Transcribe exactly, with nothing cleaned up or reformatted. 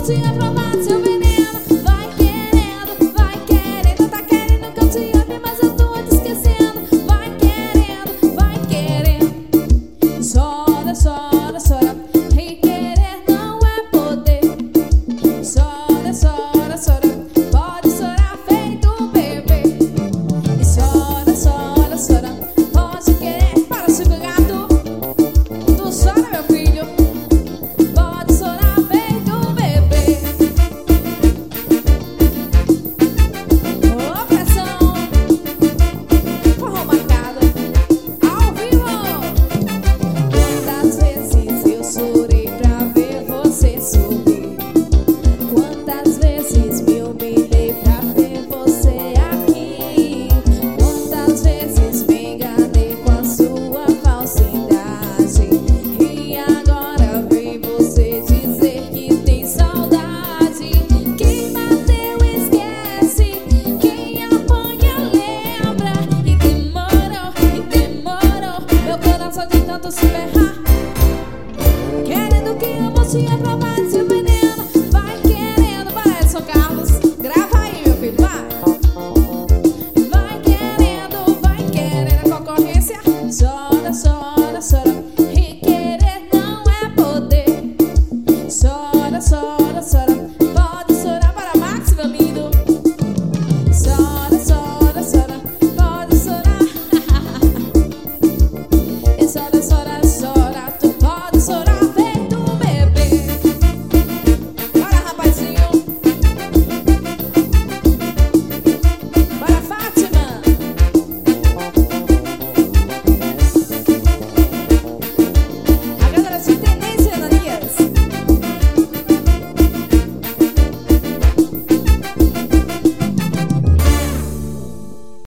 tinha provado seu veneno. Vai querendo, vai querendo. Tá querendo que eu te ame, mas eu tô te esquecendo. Vai querendo, vai querendo. Chora, chora, chora. E querer não é poder. Chora, chora, chora. Pode chorar feito um bebê. E chora, chora, chora. Pode querer para Chico Gato. Tu chora, meu filho. Pode chorar feito um bebê. Ô, pressão. Forró marcado. Ao vivo. Quantas vezes eu chorei pra ver você sorrir. Quantas vezes me humilhei pra ver você aqui. Quantas vezes me enganei com a sua falsidade. E agora vem você dizer que tem saudade. Quem bateu esquece, quem apanha lembra. E demorou, e demorou, meu coração de tanto se ferrar. Querendo que eu vou te aprovar seu veneno. Vai querendo, vai, Edson Carlos. Grava aí, meu filho, vai. Vai querendo, vai querendo a concorrência. Chora, chora, chora. E querer não é poder. Chora, chora, chora.